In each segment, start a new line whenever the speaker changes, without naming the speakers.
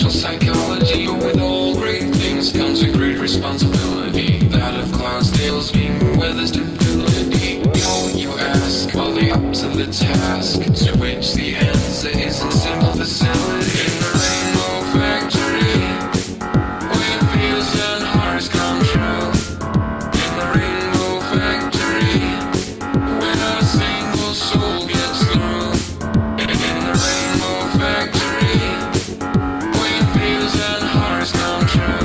social psychology. But with all great things comes a great responsibility. That of Clydesdale's being weather stability. All you ask, while they up to the task, to which the answer is in simple facility. In the Rainbow Factory, where fears and hearts come true. In the Rainbow Factory, when a single soul gets through. In the Rainbow Factory, where fears and hearts come true.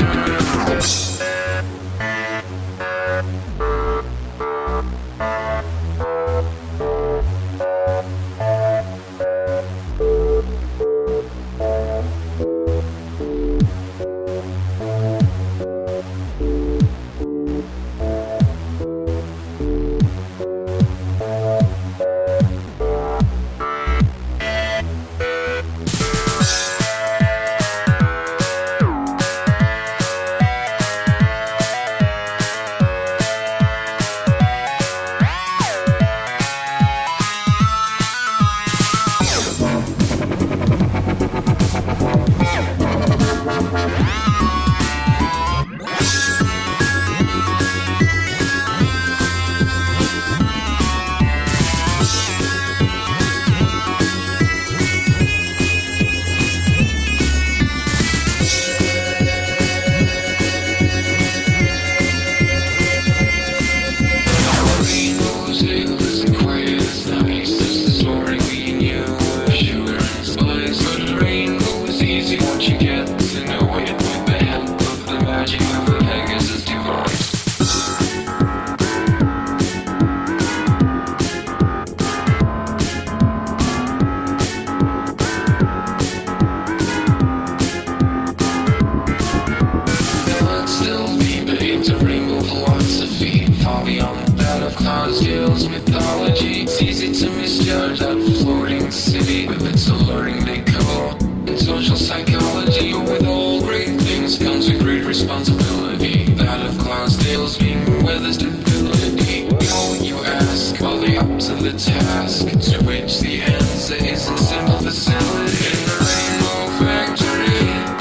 Clydesdale's mythology. It's easy to misjudge that floating city with its alluring decor and social psychology. But with all great things comes a great responsibility. That of Clydesdale's being weather stability. All you ask, while they up to the task, to which the answer is in simple facility. In the Rainbow Factory,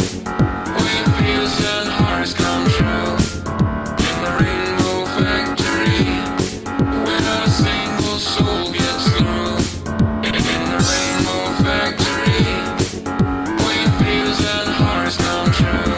where fears and hearts come true. In the Rainbow Factory, when a single soul gets through. In the Rainbow Factory, where fears and hearts come true.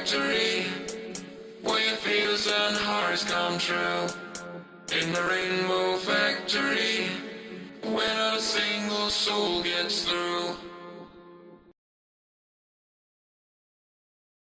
factory, where your fears and hearts come true. In the rainbow factory, where not a single soul gets through.